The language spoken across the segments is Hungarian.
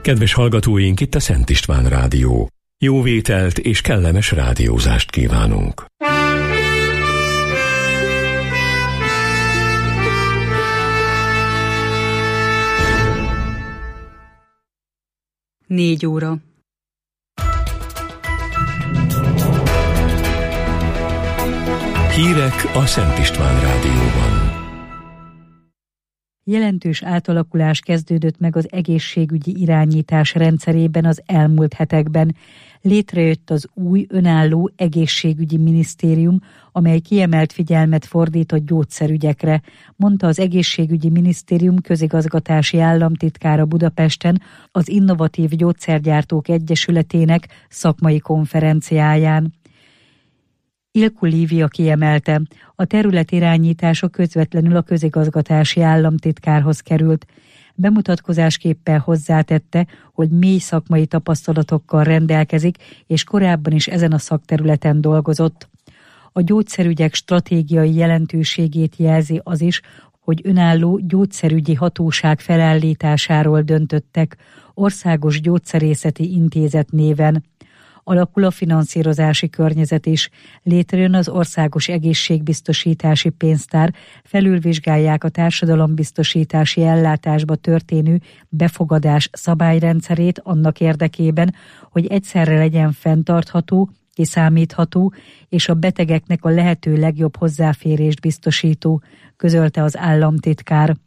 Kedves hallgatóink, itt a Szent István Rádió. Jó vételt és kellemes rádiózást kívánunk. Négy óra. Hírek a Szent István Rádióban. Jelentős átalakulás kezdődött meg az egészségügyi irányítás rendszerében az elmúlt hetekben. Létrejött az új önálló egészségügyi minisztérium, amely kiemelt figyelmet fordít a gyógyszerügyekre, mondta az egészségügyi minisztérium közigazgatási államtitkára Budapesten az Innovatív Gyógyszergyártók Egyesületének szakmai konferenciáján. Ilkku Lívia kiemelte, a terület irányítása közvetlenül a közigazgatási államtitkárhoz került. Bemutatkozásképpen hozzátette, hogy mély szakmai tapasztalatokkal rendelkezik, és korábban is ezen a szakterületen dolgozott. A gyógyszerügyek stratégiai jelentőségét jelzi az is, hogy önálló gyógyszerügyi hatóság felállításáról döntöttek, Országos Gyógyszerészeti Intézet néven. Alakul a finanszírozási környezet is. Létrejön az Országos Egészségbiztosítási Pénztár, felülvizsgálják a társadalombiztosítási ellátásba történő befogadás szabályrendszerét annak érdekében, hogy egyszerre legyen fenntartható, kiszámítható és a betegeknek a lehető legjobb hozzáférést biztosító, közölte az államtitkár.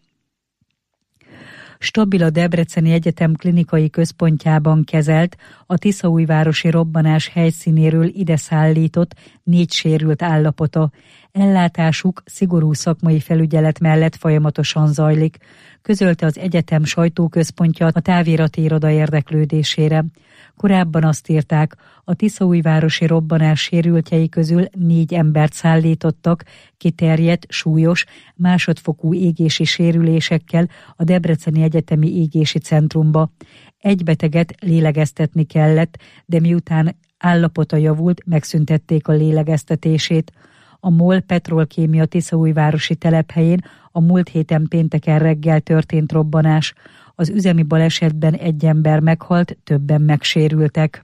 Stabil a Debreceni Egyetem klinikai központjában kezelt, a tiszaújvárosi robbanás helyszínéről ide szállított 4 sérült állapota. Ellátásuk szigorú szakmai felügyelet mellett folyamatosan zajlik, közölte az egyetem sajtóközpontja a távirati iroda érdeklődésére. Korábban azt írták, a tiszaújvárosi robbanás sérültjei közül 4 embert szállítottak kiterjedt, súlyos, másodfokú égési sérülésekkel a Debreceni Egyetemi Égési Centrumba. 1 beteget lélegeztetni kellett, de miután állapota javult, megszüntették a lélegeztetését. A MOL Petrolkémia tiszaújvárosi telephelyén a múlt héten pénteken reggel történt robbanás. Az üzemi balesetben 1 ember meghalt, többen megsérültek.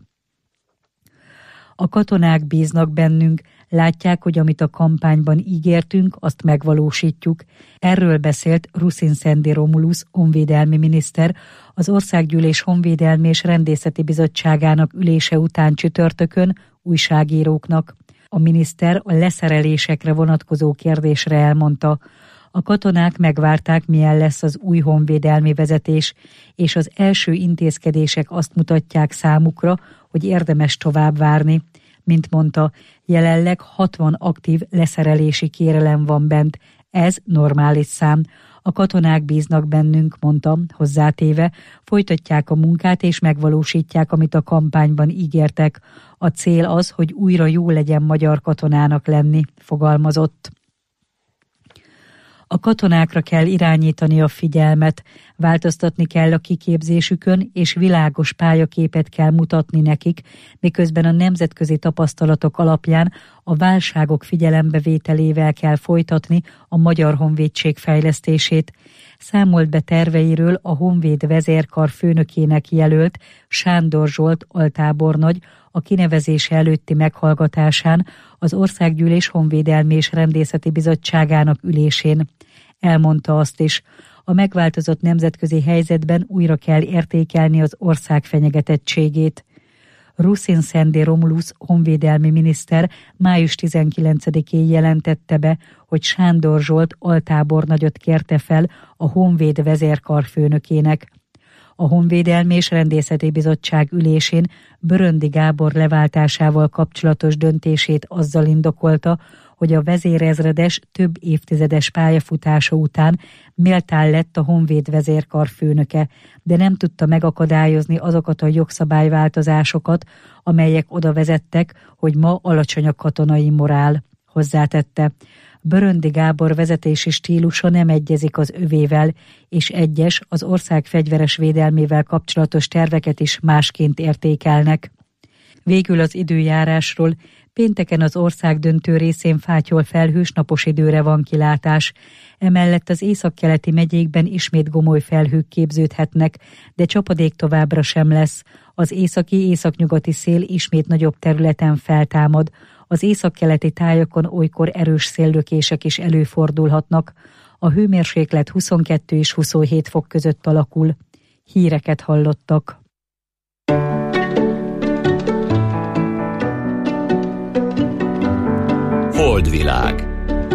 A katonák bíznak bennünk, látják, hogy amit a kampányban ígértünk, azt megvalósítjuk. Erről beszélt Rusin Szendi Romulus honvédelmi miniszter az Országgyűlés Honvédelmi és Rendészeti Bizottságának ülése után csütörtökön újságíróknak. A miniszter a leszerelésekre vonatkozó kérdésre elmondta, a katonák megvárták, milyen lesz az új honvédelmi vezetés, és az első intézkedések azt mutatják számukra, hogy érdemes tovább várni. Mint mondta, jelenleg 60 aktív leszerelési kérelem van bent, ez normális szám. A katonák bíznak bennünk, mondta, hozzátéve, folytatják a munkát és megvalósítják, amit a kampányban ígértek. A cél az, hogy újra jó legyen magyar katonának lenni, fogalmazott. A katonákra kell irányítani a figyelmet, változtatni kell a kiképzésükön, és világos pályaképet kell mutatni nekik, miközben a nemzetközi tapasztalatok alapján a válságok figyelembevételével kell folytatni a Magyar Honvédség fejlesztését. Számolt be terveiről a Honvéd vezérkar főnökének jelölt Sándor Zsolt altábornagy a kinevezése előtti meghallgatásán az Országgyűlés Honvédelmi és Rendészeti Bizottságának ülésén. Elmondta azt is, a megváltozott nemzetközi helyzetben újra kell értékelni az ország fenyegetettségét. Rusin Szendi Romulus honvédelmi miniszter május 19-én jelentette be, hogy Sándor Zsolt altábornagyot kérte fel a Honvéd vezérkarfőnökének. A Honvédelmi és Rendészeti Bizottság ülésén Böröndi Gábor leváltásával kapcsolatos döntését azzal indokolta, hogy a vezérezredes több évtizedes pályafutása után méltán lett a Honvéd vezérkar főnöke, de nem tudta megakadályozni azokat a jogszabályváltozásokat, amelyek oda vezettek, hogy ma alacsony a katonai morál, hozzátette. Böröndi Gábor vezetési stílusa nem egyezik az övével, és egyes az ország fegyveres védelmével kapcsolatos terveket is másként értékelnek. Végül az időjárásról. Pénteken az ország döntő részén fátyol felhős napos időre van kilátás. Emellett az északkeleti megyékben ismét gomoly felhők képződhetnek, de csapadék továbbra sem lesz. Az északi-északnyugati szél ismét nagyobb területen feltámad. Az északkeleti tájakon olykor erős széllökések is előfordulhatnak. A hőmérséklet 22 és 27 fok között alakul. Híreket hallottak. Holdvilág.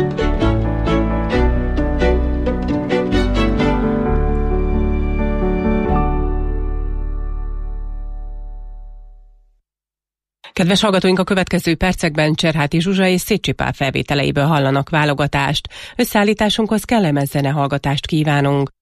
Kedves hallgatóink, a következő percekben Cserháti Zsuzsa és Szécsi Pál felvételeiből hallanak válogatást. Összeállításunkhoz kellemes zenehallgatást kívánunk.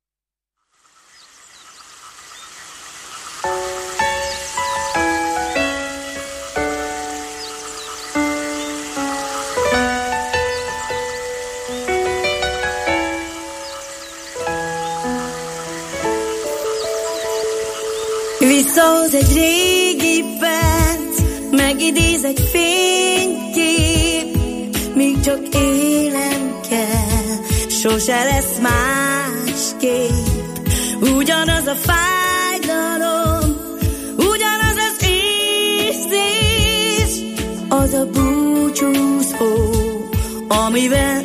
Visszahoz egy régi perc, megidéz egy fénykép, míg csak élem kell, sose lesz másképp. Ugyanaz a fájdalom, ugyanaz az érzés, az a búcsúzó, amivel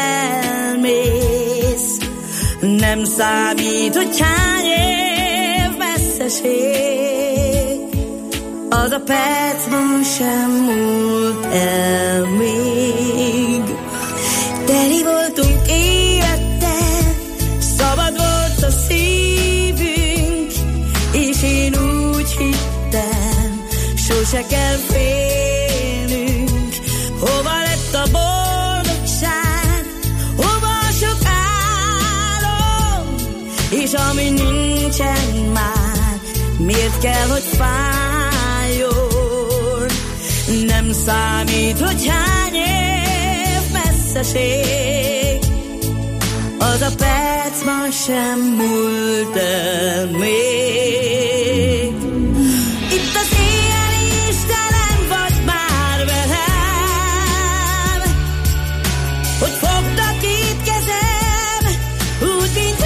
elmész. Nem számít, hogy hány év messzeség, az a perc ma sem múlt el még. Teli voltunk élettel, szabad volt a szívünk, és én úgy hittem, sose kell félnünk. Hova lett a boldogság, hova a sok álom, és ami nincsen már, miért kell, hogy fájjon? Nem számít, hogy hány év messzeség, az a perc ma sem múlt el még. Itt az éjjel is telen vagy már velem, hogy fogta két kezem, úgy, mint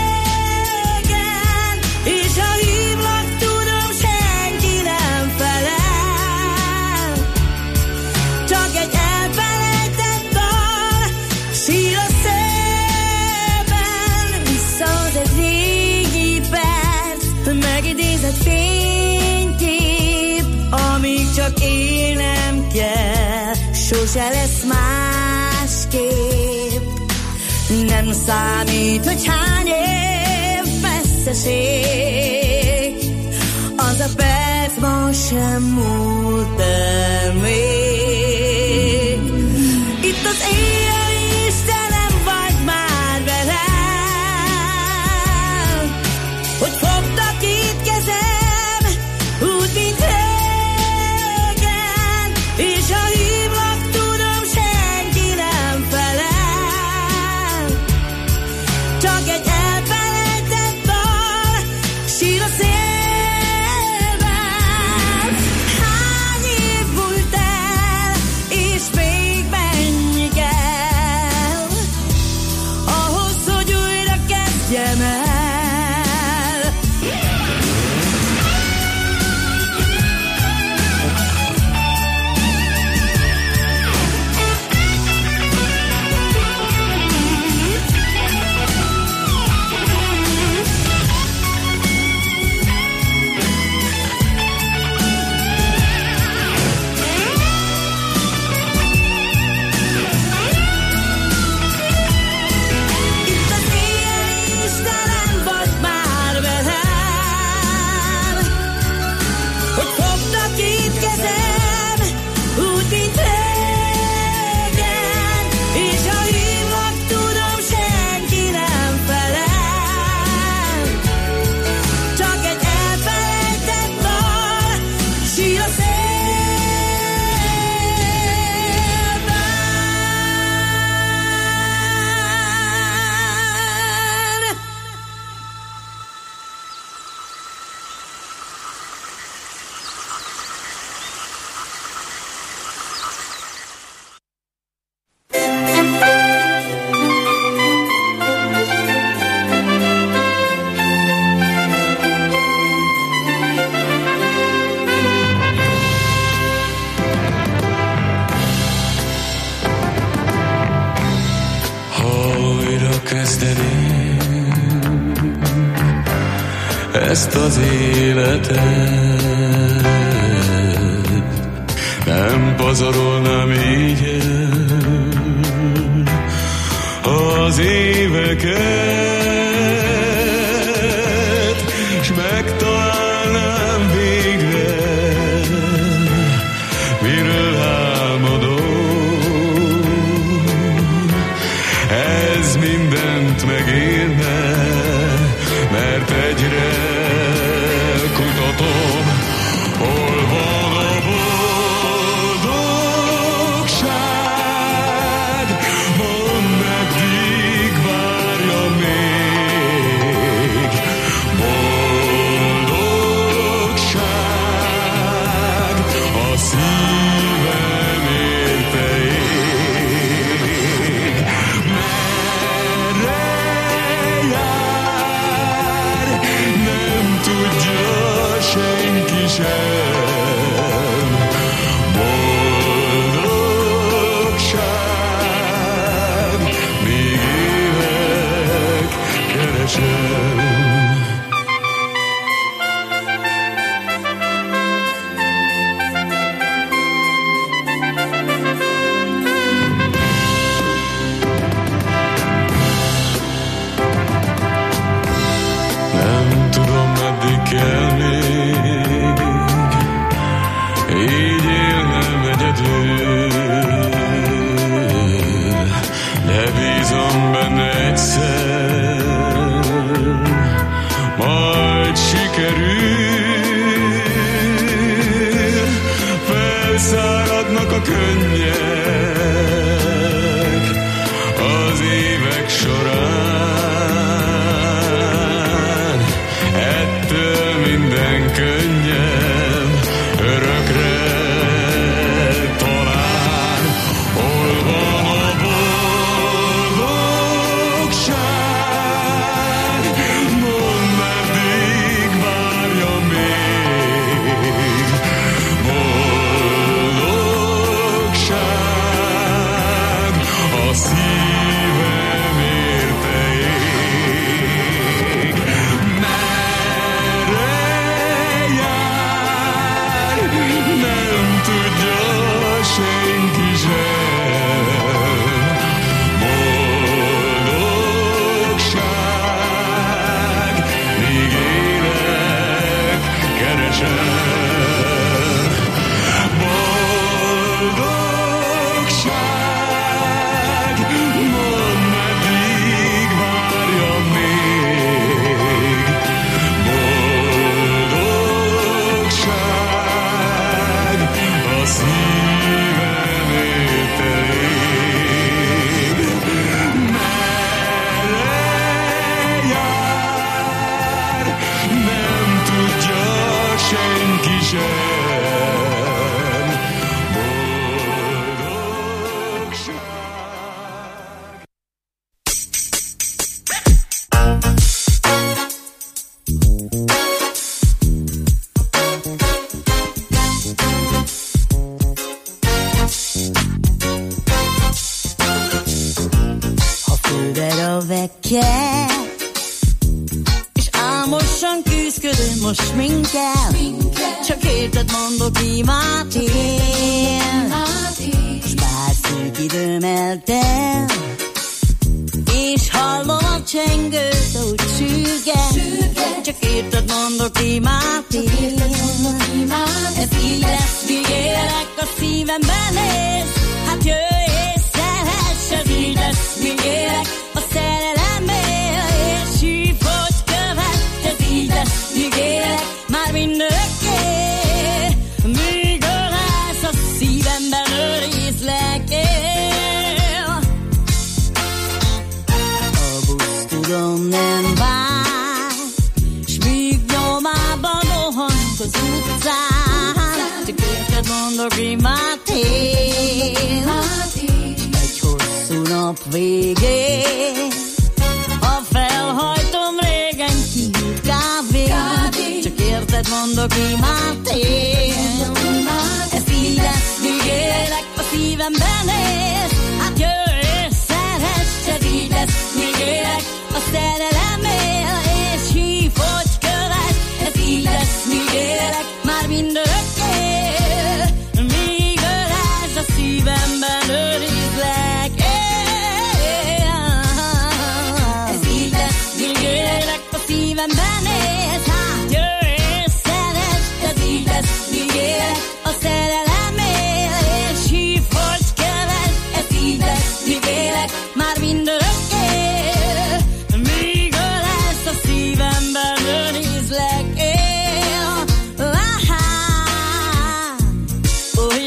régen, és ha hívlak, tudom, senki nem felel. Csak egy elfelejtett dal, sír a szélben, visszahoz egy régi perc, megidézett fénykép, amíg csak élnem kell, sose lesz másképp. Nem számít, hogy hány év messzeség, az a perc ma sem múlt el még. Itt az éjjel is telen vagy már velem, hogy fogta két kezem, úgy, mint régen, és ha hívlak, tudom, senki nem felel. Csak egy elfelejtett dal, sír a szélben. Hány év múlt el, és még mennyi kell, ezt az életet. Nem pazarolnám így el az éveket, s megtalálnám végre, miről álmodom. Ez mindent megérne, mert egyre kutatom, hol van a boldogság. Mondd, meddig várja még boldogság, a szívem érte ég. Merre jár, nem tudja senki sem. Boldogság, míg élek, keresem. Nem tudom, meddig kell még így élnem egyedül, de bízom benne egyszer, majd sikerül. Felszáradnak a könnyek az évek során, ettől minden könnyebb örökre talán. Hol van a boldogság? Mondd, meddig várja még boldogság, a szívem érte ég. Merre jár, nem tudja senki sem. Boldogság, míg élek, keresem. Boldogság, mondd, meddig várja még boldogság, a szívem érte ég. Merre jár, nem tudja senki sem. Ha fölver a vekker, és álmosan küzdködöm most minket, csak érted mondok imát én. S bár szűk időm eltel, és hallom a csengőt, ahogy sürget, csak érted mondok imát én. Ez így lesz, míg élek, a szívemben néz, hát jöjj és szeress, ez így lesz, míg élek, a szerelemmel, és hív, hogy követ, ez így lesz, míg élek, már mindörökké, míg ölelsz, a szívemben őrizlek él. A busz tudom nem vár, s míg nyomában rohanunk az utcán, csak érted mondok imát én. Egy hosszú nap végén, a felhajtom régen kihűlt kávét, csak érted mondok imát én. Ez így lesz, míg élek, a szívemben él, hát jöjj és szeress, ez így lesz, míg élek, a szerelem él, és hív, hogy követ,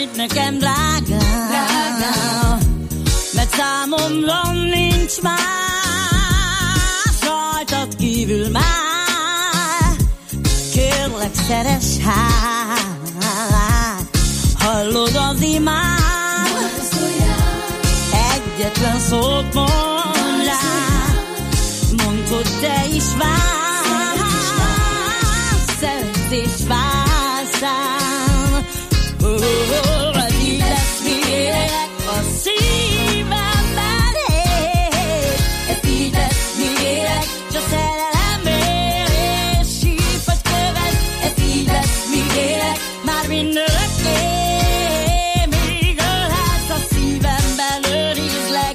hidd nekem, drágám, mert számomra nincs más rajtad kívül már. Kérlek, szeress hát, hallod az imát, egyetlen szót mondd rá, mondd, hogy te is vársz, szeretsz és vársz rám. Így lesz, mi élek a szívemben, ez így lesz, mi élek, csak szerelemért, és sír vagy követ, ez így lesz, mi élek, már mindörökké, míg ölhetsz a szívemben, őrizlek.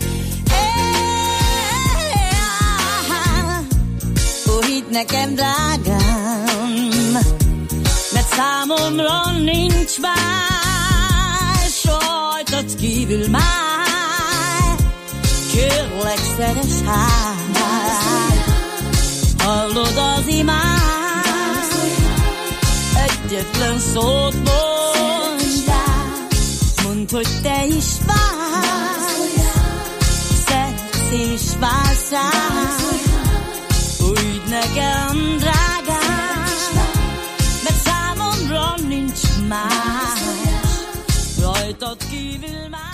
Hidd nekem, drágám, mert számomra nincs más rajtad kívül már. Kérlek, szeress hát, hallod az imát, egyetlen szót mondj rá, mondd, hogy te is vársz, szeretsz és vársz rám. Úgy nekem, drágám, mert számomra nincs más rajtad kívül már.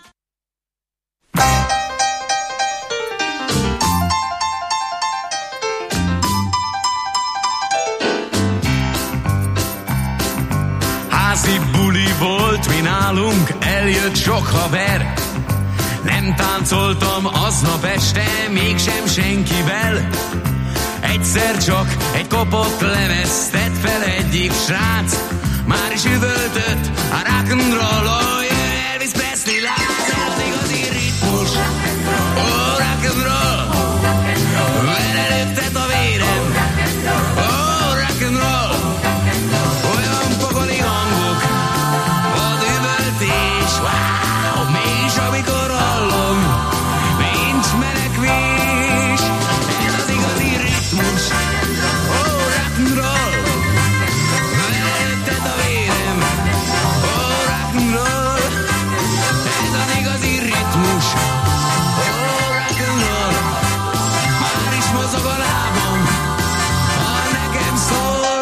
Házi buli volt mi nálunk, eljött sok haver. Nem táncoltam aznap este, mégsem senkivel. Egyszer csak egy kopott lemezt tett fel egyik srác, már is üvöltött a rock'n'roll, Elvis Presley lát, az igazi ritmus, rock'n'roll, vele lőttet a vérem, rock'n'roll, olyan pokoli hangok, vad üvöltés, wow, mégis amikor hallom, nincs menekvés, ez az igazi ritmus, rock'n'roll, vele lőttet a vérem, rock'n'roll, ez az igazi ritmus, rock'n'roll, már is mozog a lábam, ha nekem szól.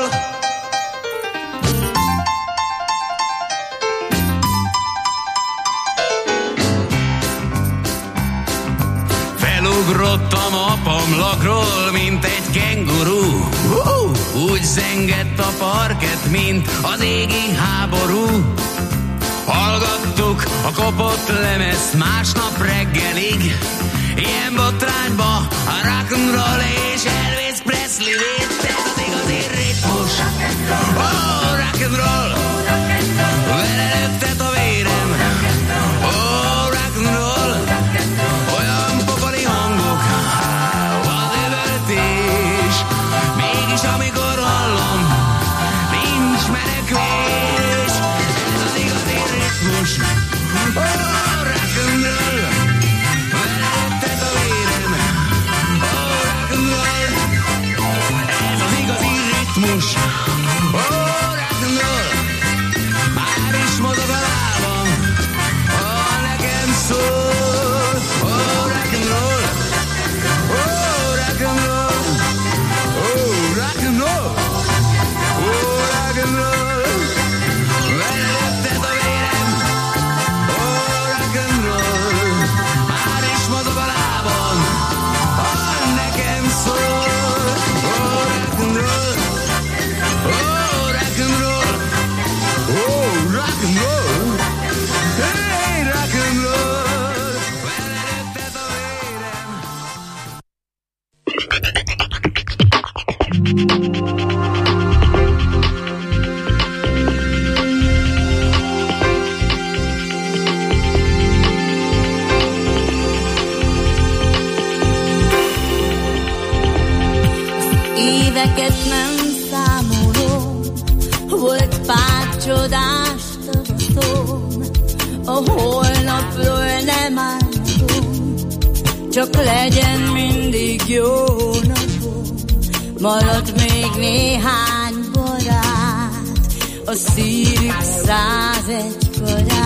Felugrottam a pamlakról, mint egy kenguru. Úgy zengett a parket, mint az égi háború. Hallgattuk a kopott lemezt másnap reggelig. Ilyen botrányba a rock'n'roll és Elvis Presley lét. Ez az igazi ritmus, rock'n'roll, vele lőttet a vérem, rock'n'roll, olyan pokoli hangok, vad üvöltés, mégis amikor hallom, nincs menekvés, ez az igazi ritmus, rock'n'roll, vele lőttet a vérem, rock'n'roll, ez az igazi ritmus, rock'n'roll, már is mozog a lábam, ha nekem szól, rock'n'roll, rock'n'roll, rock'n'roll, rock'n'roll, vele lőttet a vérem, rock'n'roll, már is mozog a lábam, ha nekem szól, rock'n'roll, rock'n'roll, rock'n'roll, hey, rock'n'roll, vele lőttet a vérem. Éveket nem számolom, volt pár csodás tavaszom, a holnapról nem álmodom, csak legyen mindig jó napom. Maradt még néhány barát, a szívük 101 karát.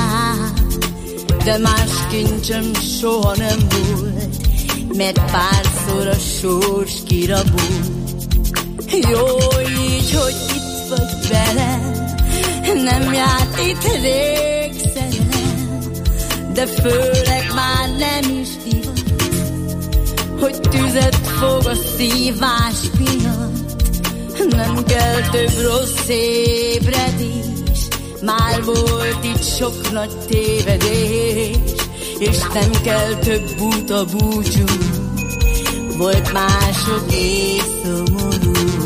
de más kincsem soha nem volt, mert párszor a sors kirabult. Jó így, hogy itt vagy velem, nem járt itt rég szerelem, de főleg már nem is divat, hogy tüzet fog a szívás miatt. Nem kell több rossz ébredés, már volt itt sok nagy tévedés, és nem kell több buta búcsú, volt mások és szomorú.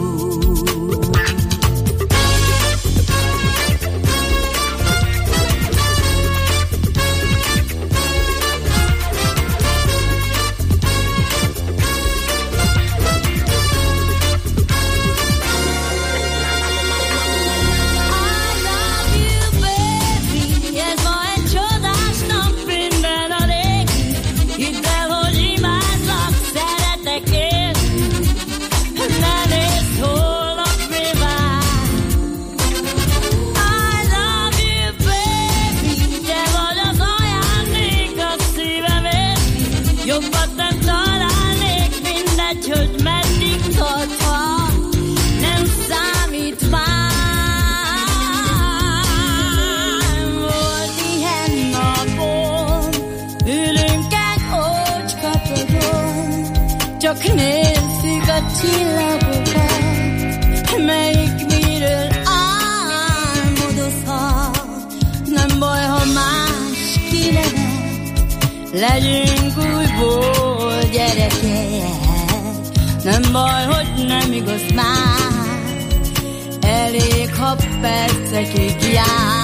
Csak nézzük a csillagokat, melyik miről álmodozhat. Nem baj, ha más kinevet, legyünk újból gyerekek. Nem baj, hogy nem igaz már, elég, ha percekig jár.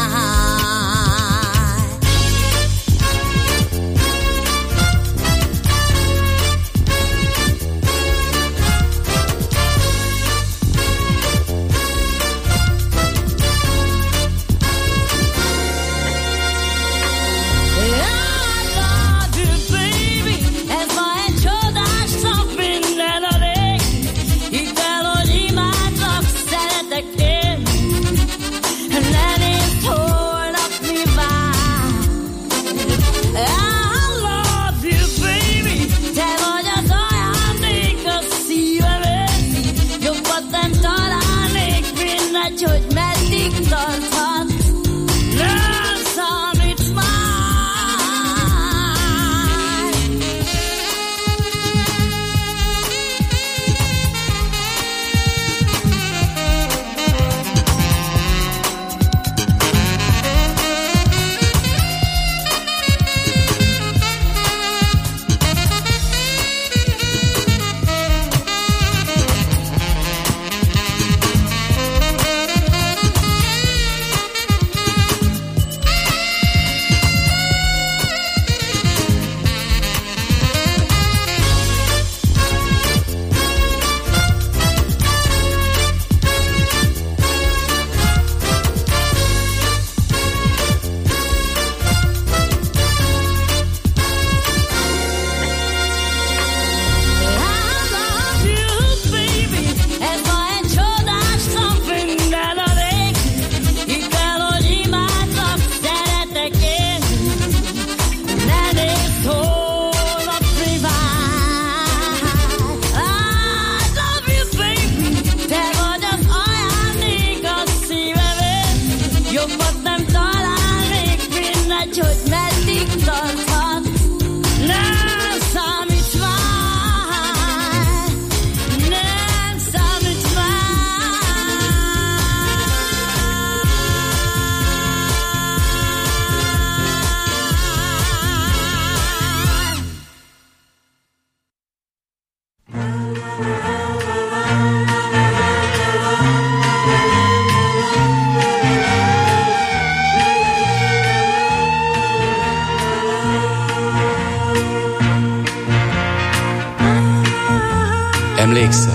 Emlékszel?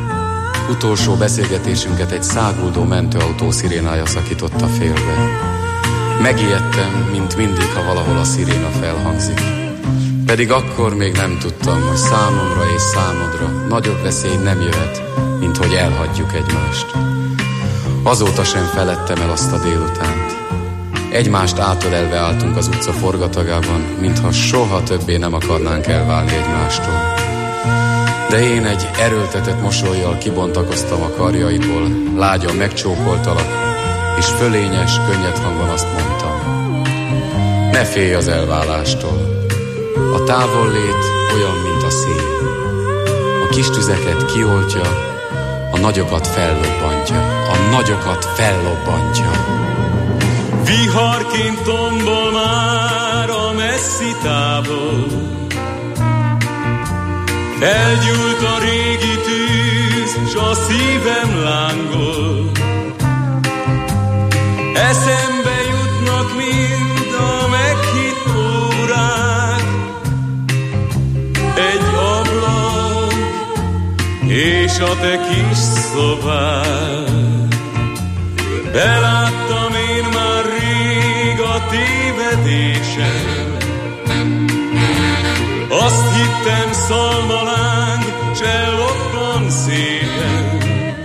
Utolsó beszélgetésünket egy száguldó mentőautó szirénája szakította félbe. Megijedtem, mint mindig, ha valahol a sziréna felhangzik. Pedig akkor még nem tudtam, hogy számomra és számodra nagyobb veszély nem jöhet, mint hogy elhagyjuk egymást. Azóta sem feledtem el azt a délutánt. Egymást átölelve álltunk az utca forgatagában, mintha soha többé nem akarnánk elválni egymástól. De én egy erőltetett mosollyal kibontakoztam a karjaiból, lágyan megcsókoltalak, és fölényes, könnyed hangon azt mondtam: ne félj az elválástól. A távollét olyan, mint a szél. A kis tüzeket kioltja, a nagyokat fellobbantja. A nagyokat fellobbantja. Viharként tombol már a messzi távol. Elgyúlt a régi tűz, s a szívem lángol. Eszembe jutnak mind a meghitt órák, egy ablak és a te kis szobád. Beláttam én már rég a tévedésem, azt hittem szalmaláng, s elloppan szépen.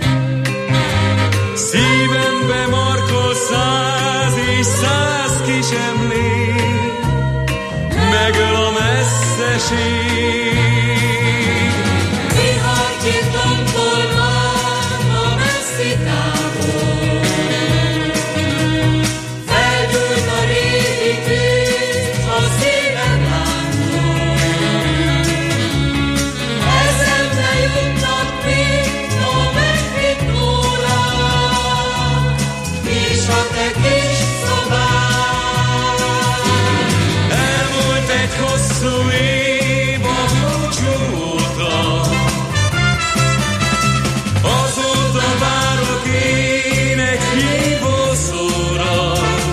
Szívembe markol 100 és 100 kis emlék, megöl a messzeség. Viharként tombol már a messzi távol. Felgyújt a régi tűz, a szívem lángol. Eszembe jutnak mind a meghitt órák, és a te kis szobád. Elmúlt egy hosszú év a búcsú óta, azóta várok én egy hívószóra.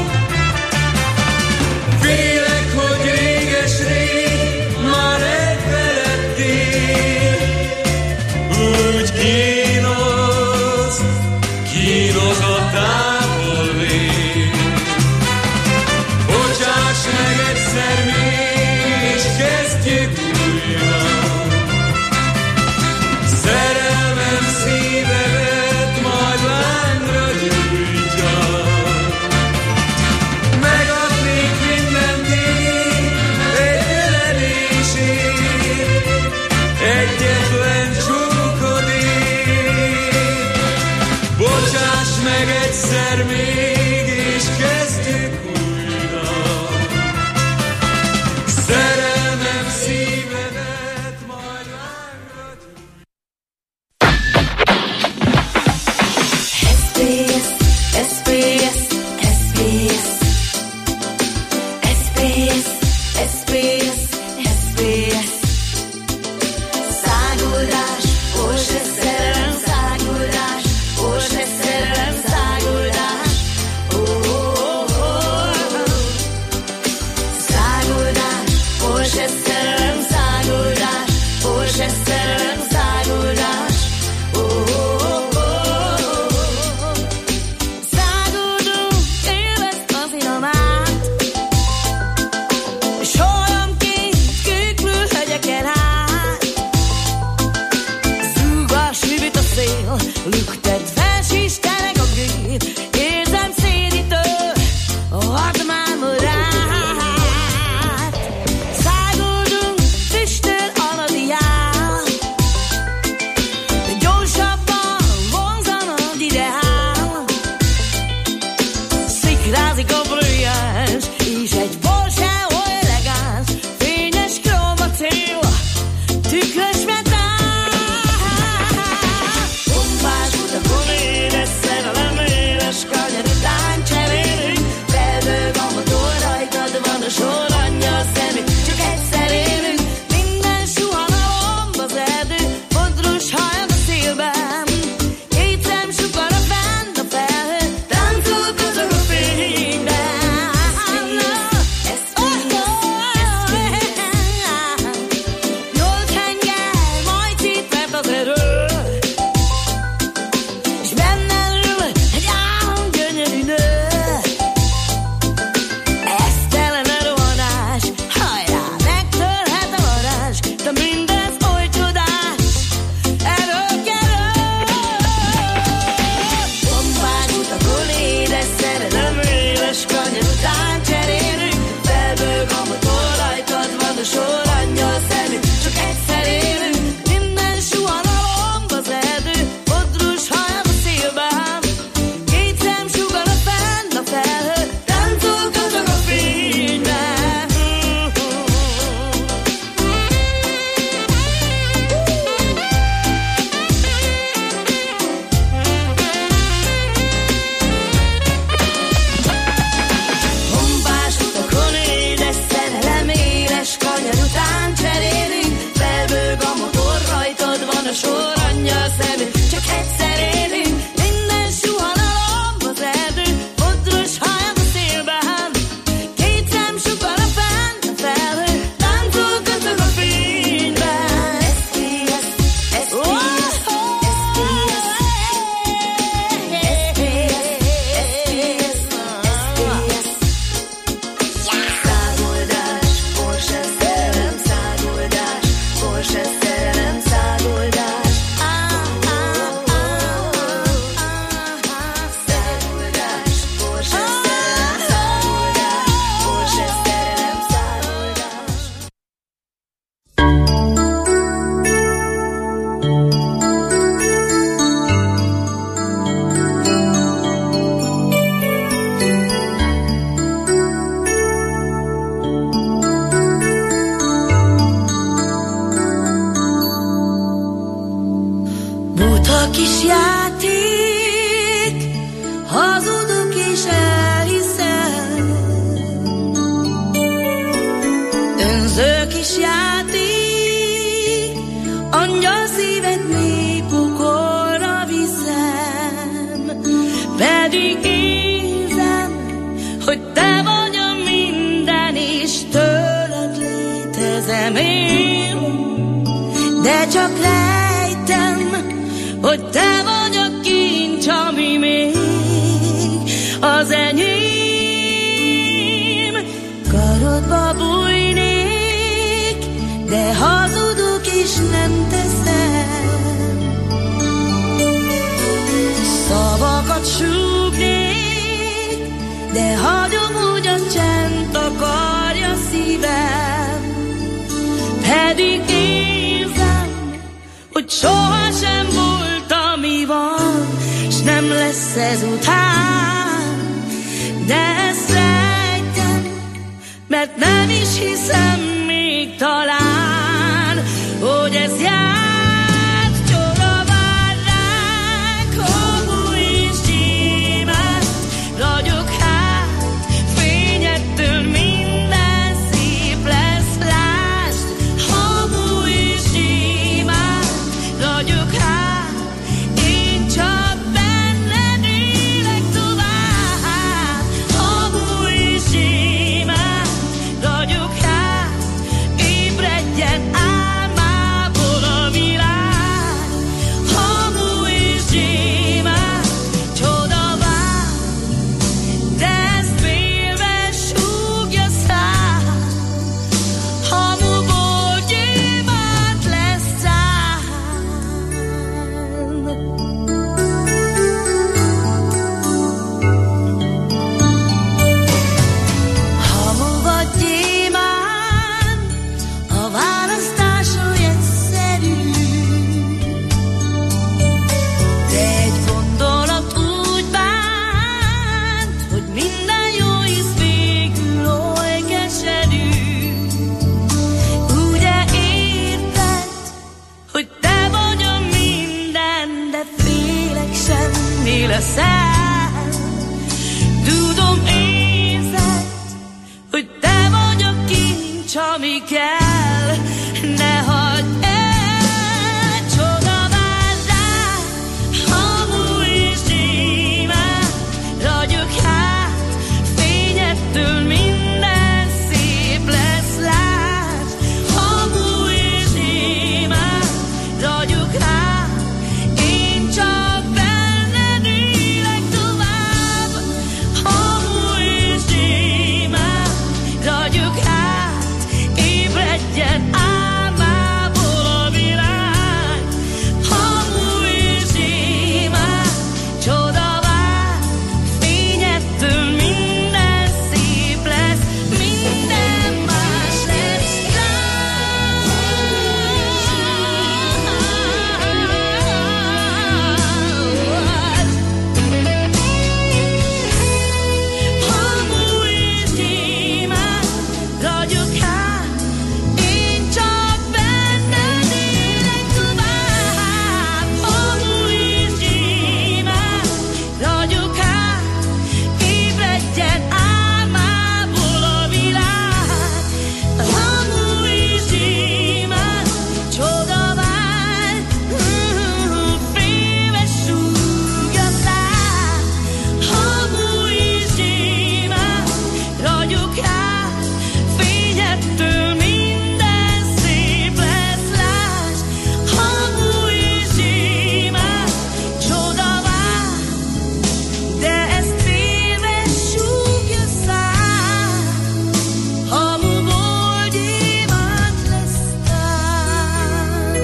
Félek, hogy réges-rég már elfeledtél, úgy kínos a távolvét. Bocsáss meg egyszer még, és kezdjük újra. Szerelmem szívemet majd lángra gyújtja. Megadnék mindent én egy ölelésért, egyetlen csókodért. Bocsáss meg egyszer még, és kezdjük újra. Szerelmem szívemet a kis játék, angyal szíved mély pokolra viszem, pedig érzem, hogy te vagy a minden, és tőled létezem én, de csak rejtem, hogy te vagy a kincs, ami még az enyém. Karodba bújnék, de hazudok és nem teszem. Szavakat súgnék, de hagyom, hogy a csend takarja szívem. Pedig érzem, hogy sohasem volt, ami van, s nem lesz ezután. De ezt rejtem, mert nem is hiszem még talán, hogy ez járt. Csoda vár ránk, homo és gyémánt, ragyog hát fényettől minden szép lesz, lásd. Homo és gyémánt, ragyog hát, én csak benned élek tovább. Homo és gyémánt, ragyog hát, ébredjen álmából a világ. Homo és gyémánt, csoda vár, de ezt félve súgja szám. Hamuból gyémánt lesz szám. Hamu vagy gyémánt, a választás olyan egyszerű, de egy gondolat úgy bánt, hogy minden jó íz végül oly keserű. Ugye érted, hogy te vagy a minden, de félek semmi leszel. Tudom, érzed, hogy te vagy a kincs, ami kell. Ne hagyd el, csoda vár rá, hamu és gyémánt, ragyog hát, fényettől minden szép lesz, lásd. Hamu és gyémánt, ragyog hát, én csak benned élek tovább. Hamu és gyémánt, ragyog hát, ébredjen álmából a világ. Hamu és gyémánt, csoda vár, fényettől minden szép lesz, minden más lesz, lásd. Hamu és gyémánt, ragyog hát, én csak benned élek tovább. Hamu és gyémánt, ragyog hát, ébredjen álmából a világ. Hamu és gyémánt, csoda vár, félve súgja szám. Hamu és gyémánt, ragyog hát, fényettől minden szép lesz, lásd. Hamu és gyémánt, csoda vár, de ezt félve súgja szám. Hamuból gyémánt lesz tán.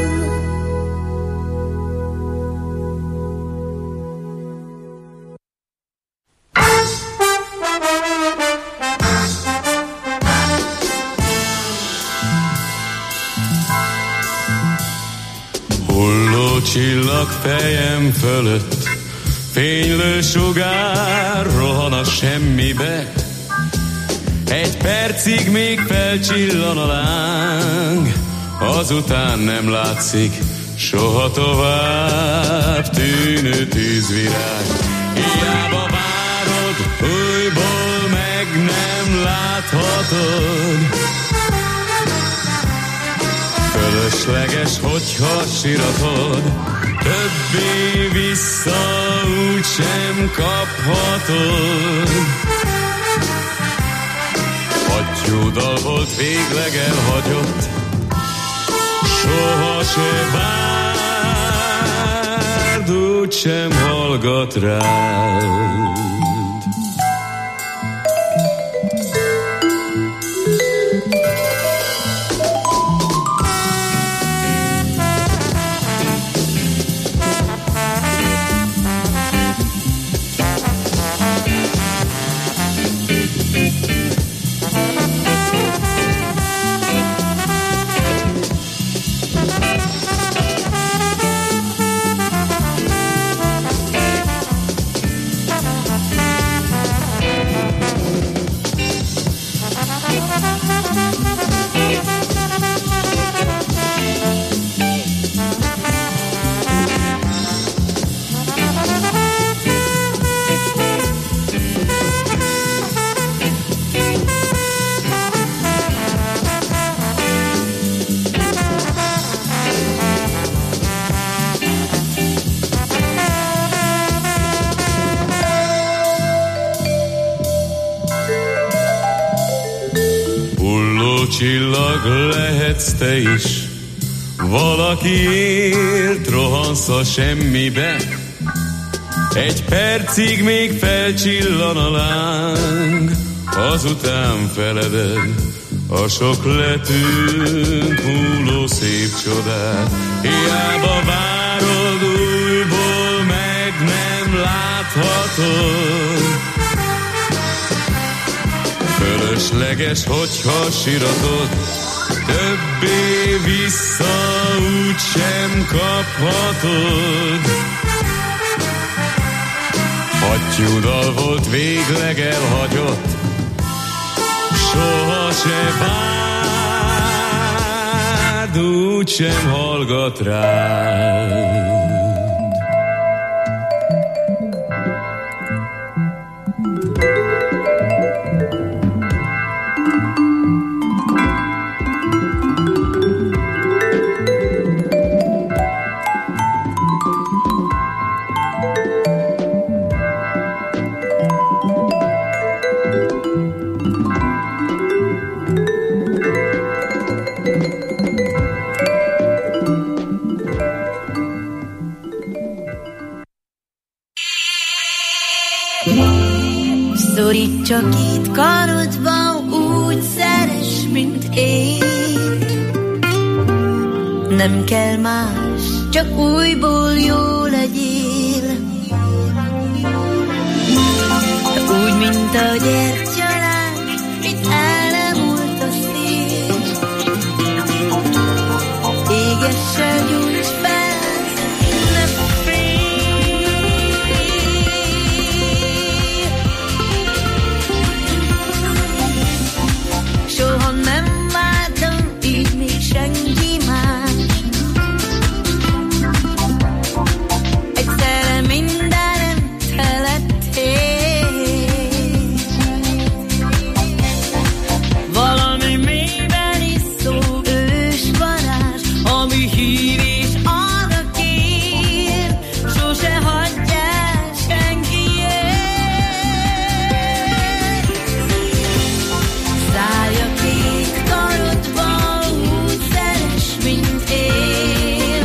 Hulló csillag fejem fölött, fénylő sugár rohan a semmibe. Egy percig még felcsillan a láng, azután nem látszik soha tovább tűnő tűzvirág. Hiába várod, újból meg nem láthatod. Fölösleges, hogyha siratod, többé vissza úgysem kaphatod. Hattyúdal volt, végleg elhagyott, soha se várd, úgysem hallgat rád. Csillag lehetsz te is, valakiért rohansz a semmibe. Egy percig még felcsillan a láng, azután feleded a sok letűnt múló szép csodát. Hiába várod, újból meg nem láthatod. Fölösleges, hogyha siratod, többé vissza úgysem kaphatod. Hattyúdal volt, végleg elhagyott, soha se várd, úgysem hallgat rád. Csak itt karodban úgy szeress, mint én. Nem kell más, csak újból jó legyél. Úgy, mint a gyertyaláng, mint el nem múlt a szél. Égessel gyújts fel, ne félj. Soha nem vártam így még senki más. Egyszerre mindenem felettél. Valami mélyben is szó ős varázs, ami hív és arra kér, sose hagyjál senkiért. Szállj a kék karodba, úgy szeress, mint én.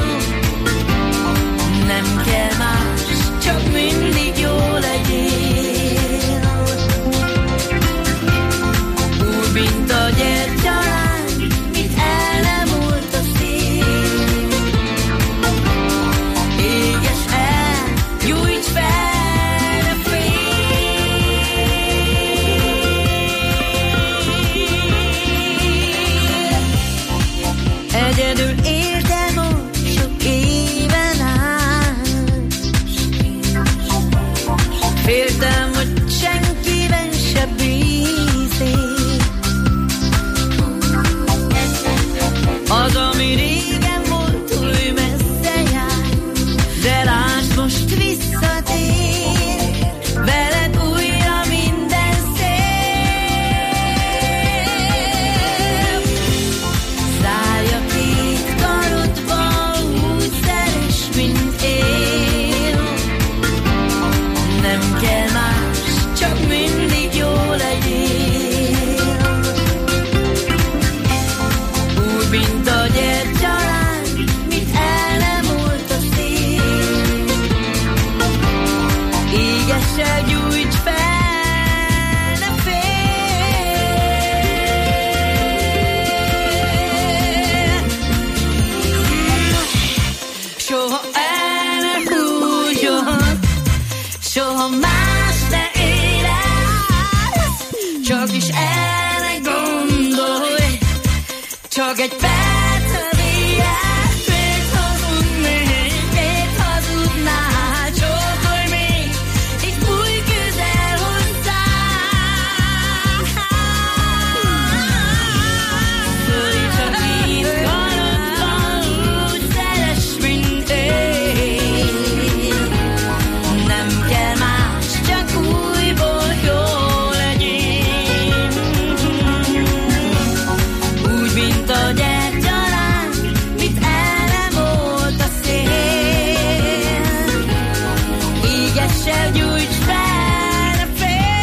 Nem kell más, csak mindig jó legyél. Úgy, mint a gyertyaláng, mint el nem múlt a szél. Éges el, gyújts fel a fél. Egyedül éltem ott sok éven át. Féltem, hogy senkiben se bízik. Csak egy percet ilyet, mit hazudnék, mit hazudnál, csókolj még, és fújj közel hozzám. Szólíts a két karodban, úgy szeress, mint én. Nem kell más, csak újból jó legyél. Úgy, mint a gyertyaláng, mit ellemolt a szél. Égessel gyújts fel a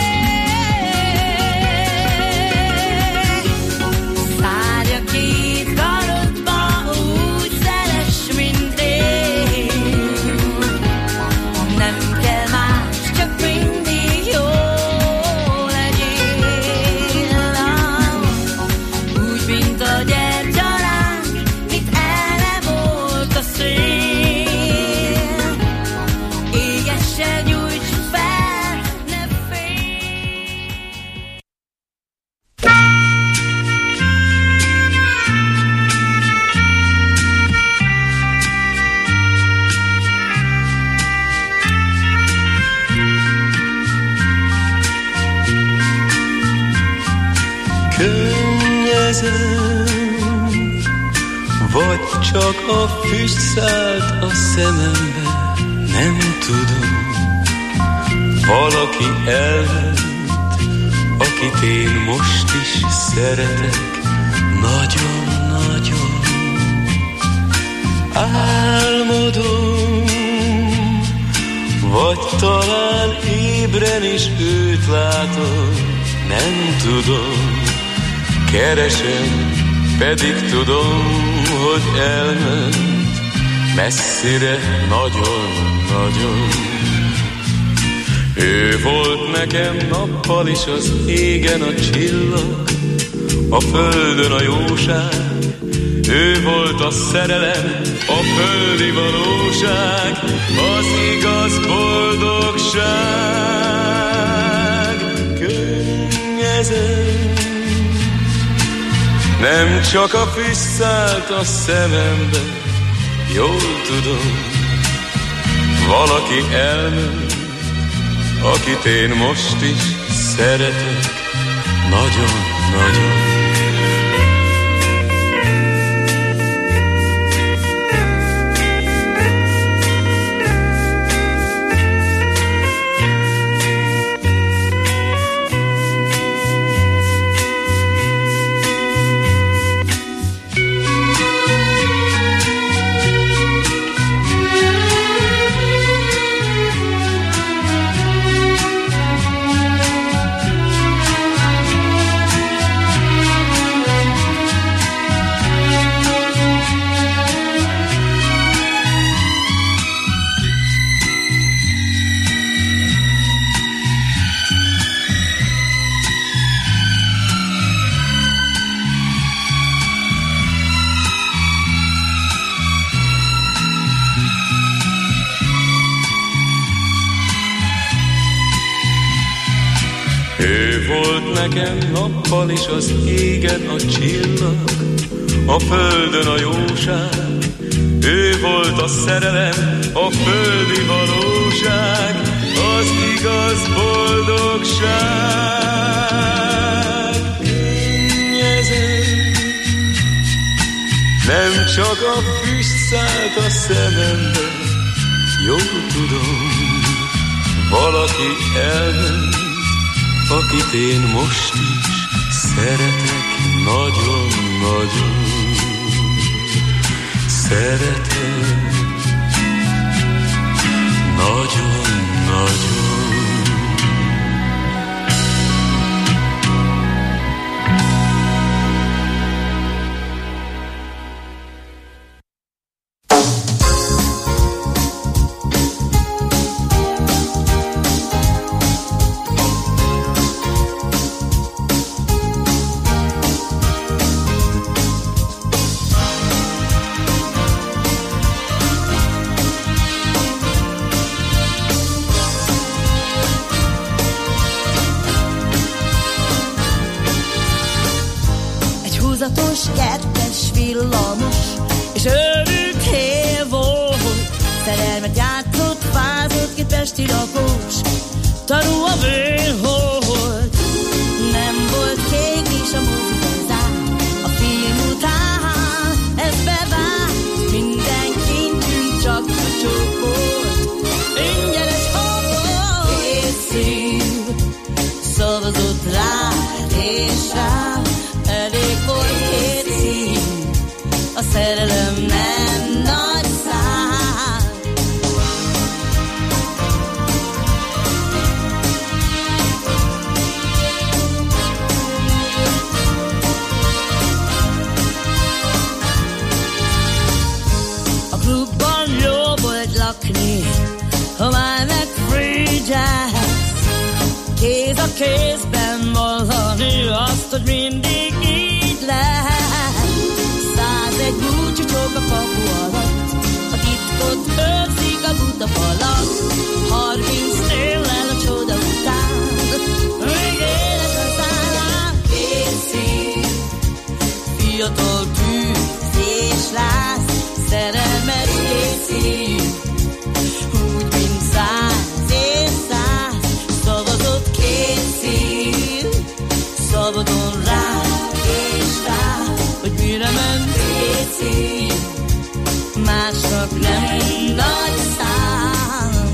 fél. Szárj a két karodba, úgy szeress, mint én. Nem kell más, csak mindig jó legyél. Úgy, mint a gyertyaláng, mit ellemolt a szél. Égessel gyújts fel, ne félj. Könnyezem, vagy csak a füst szállt a szemembe, nem tudom. Valaki elment, akit én most is szeretek, nagyon-nagyon. Álmodom, vagy talán ébren is őt látom, nem tudom. Keresem, pedig tudom, hogy elment messzire, nagyon-nagyon. Ő volt nekem nappal is az égen a csillag, a földön a jóság. Ő volt a szerelem, a földi valóság, az igaz boldogság. Könnyezem, nem csak a füst szállt a szemembe, jól tudom, valaki elment, akit én most is szeretek, nagyon-nagyon. Ő volt nekem nappal is az égen a csillag, a földön a jóság. Ő volt a szerelem, a földi valóság, az igaz boldogság. Könnyezem, nem csak a füst szállt a szemembe, jól tudom, valaki elment, akit én most is szeretek, nagyon-nagyon szeretek, nagyon-nagyon. Húzatos, kertes és villamos, és őrült hél volt. Szerelmet játszott, fázott, két pesti lakós, tanú a bőrholt. Nem volt kék és a moziban zárt, a film után ez bevált. Mindenkin tűnt, csak csókolt, ingyenes habot. Két szív szavazott rá és rá, elég volt két szív, a szerelem nem nagy szám. A klubban jó volt lakni, ha már meg free jazz. Kéz a kézben vallani azt, hogy mindig így lehet. 101 búcsúcsok a kapu alatt, a titkot őrzik a buta falat. 30 téllel a csoda után, még életre száll. Két szív, fiatal tűz és láz, szerelmes két szív, úgy, mint 100 és 100. Szavazott két szív, szabadon rá és rá, hogy mire ment két szív, másnak nem nagy szám.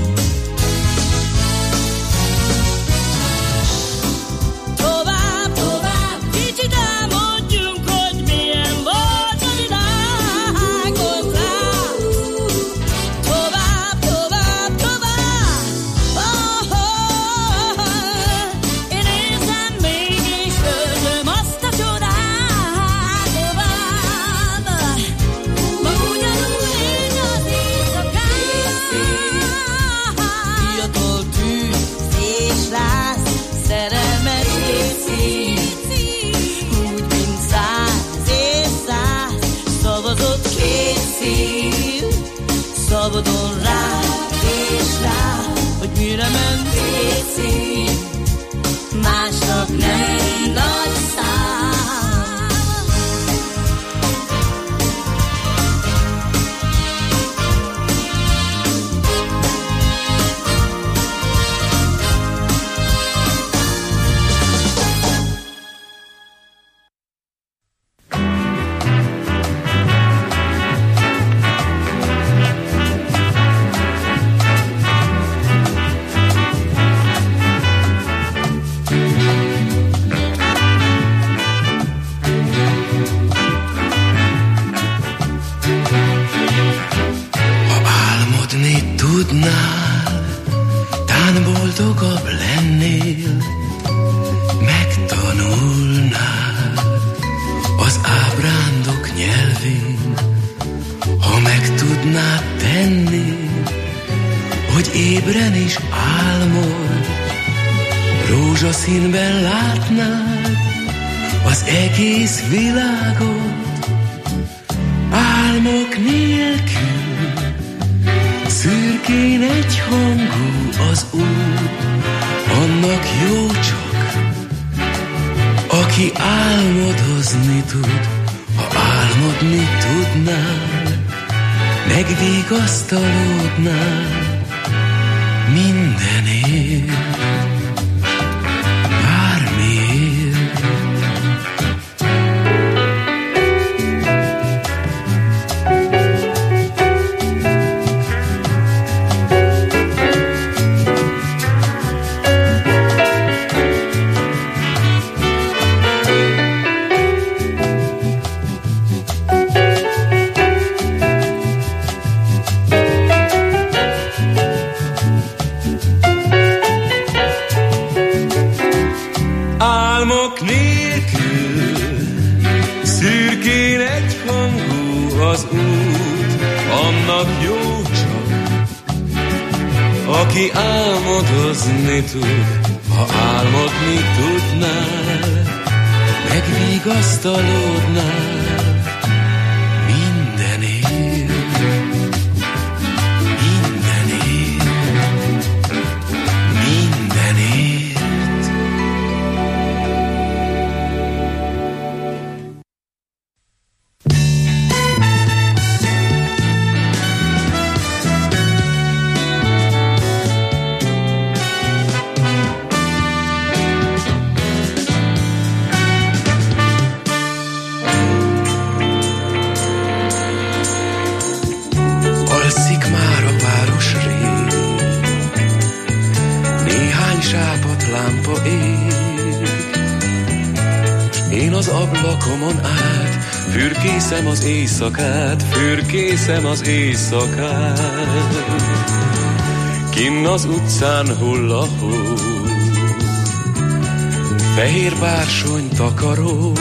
Tovább, tovább, kicsit elmondjunk, hogy milyen volt a világ hozzá. Tovább, tovább, tovább, oh, oh, oh. Én érzem mégis közöm azt a csodát. Tovább, ma ugyanúgy ég az éjszakán. Fiatal tűz és láz, szerelmes két szív, úgy, mint 100 és 100. Szavazott két szív, szabadon rá és rá, hogy mire ment két szív, másnak nem nagy szám. Álmodni tudnál, tán boldogabb lennél, megtanulnál az ábrándok nyelvén. Ha meg tudnád tenni, hogy ébren is álmod, rózsaszínben látnád az egész világot. Álmok nélkül szürkén egyhangú az út, annak jó csak, aki álmodozni tud. Ha álmodni tudnál, megvigasztalodnál mindenért, bármiért. Álmok nélkül szürkén egyhangú az út, annak jó csak, aki álmodozni tud. Ha álmodni tudnál, megvigasztalodnál mindenért, mindenért, mindenért. ablakon át, fürkészem az éjszakát, fürkészem az éjszakát. Kinn az utcán hull a hó, fehér bársony takaró.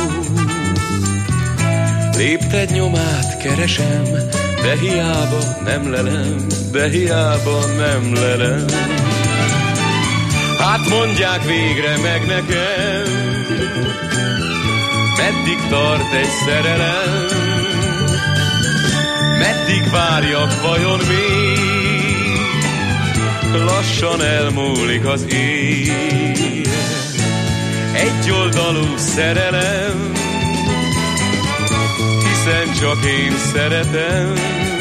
Lépted nyomát keresem, de hiába nem lelem, de hiába nem lelem. Hát mondják végre meg nekem, meddig tart egy szerelem, meddig várjak vajon még, lassan elmúlik az éj. Egyoldalú szerelem, hiszen csak én szeretem.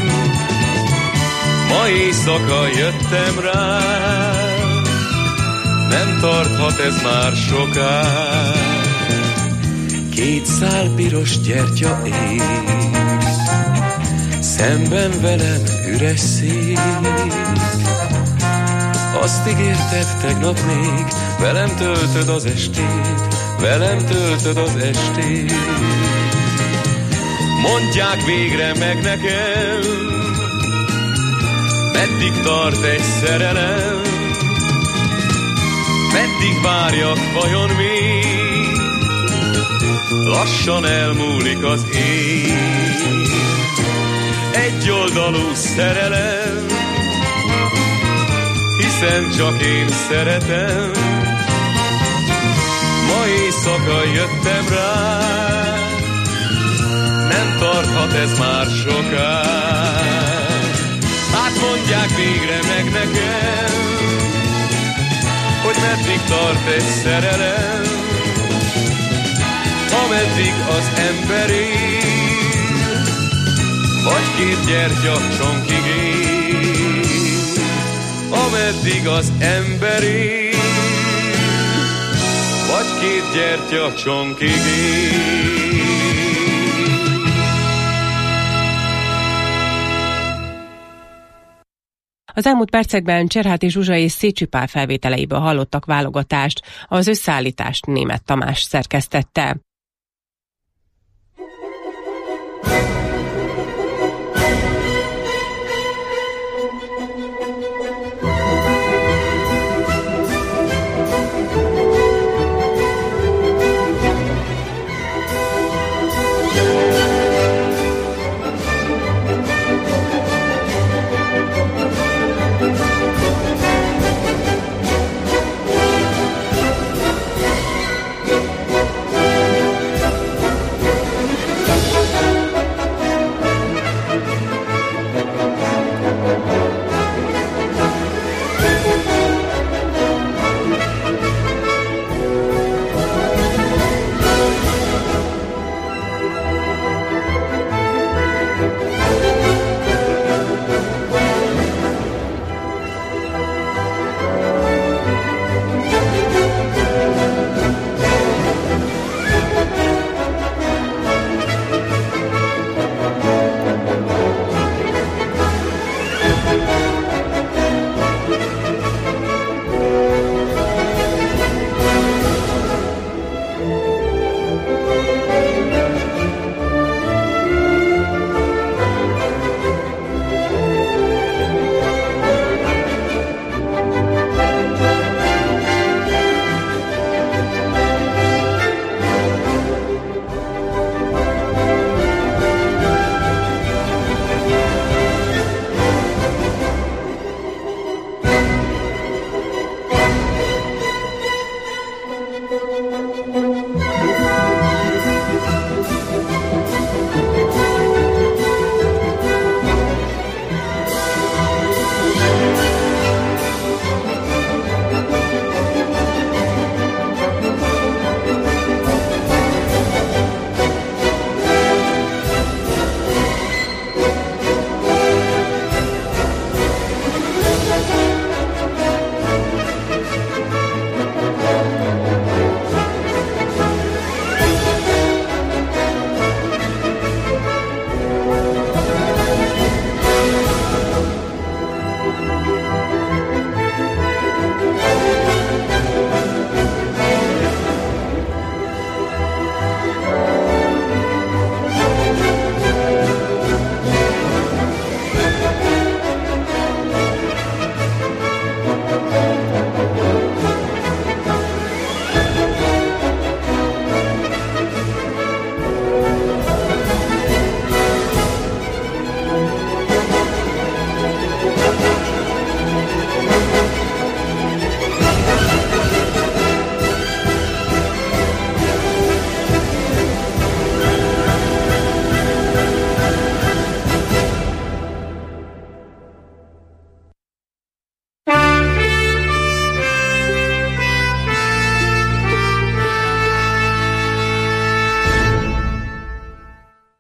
Ma éjszaka jöttem rá, nem tarthat ez már soká. Két szál piros gyertya ég, szemben velem üres szék. Azt ígérted tegnap még, velem töltöd az estét, velem töltöd az estét. Mondják végre meg nekem, meddig tart egy szerelem, meddig várjak vajon még, lassan elmúlik az éj. Egyoldalú szerelem, hiszen csak én szeretem. Ma éjszaka jöttem rá, nem tarthat ez már soká. Hát mondják végre meg nekem, hogy meddig tart egy szerelem, ameddig az ember él, vagy két gyertya csonkig él. Ameddig az ember él, vagy két gyertya csonkig él. Az elmúlt percekben Cserháti Zsuzsa és Szécsi Pál felvételeiből hallottak válogatást, az összeállítást Németh Tamás szerkesztette.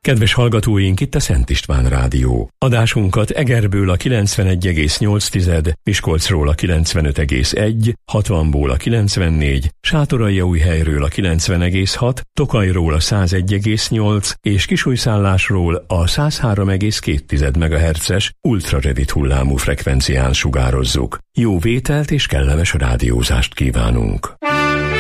Kedves hallgatóink, itt a Szent István Rádió. Adásunkat Egerből a 91,8, Miskolcról a 95,1, 60-ból a 94, Sátoraljaújhelyről a 90,6, Tokajról a 101,8 és Kisújszállásról a 103,2 MHz-es ultrarövid hullámú frekvencián sugározzuk. Jó vételt és kellemes rádiózást kívánunk!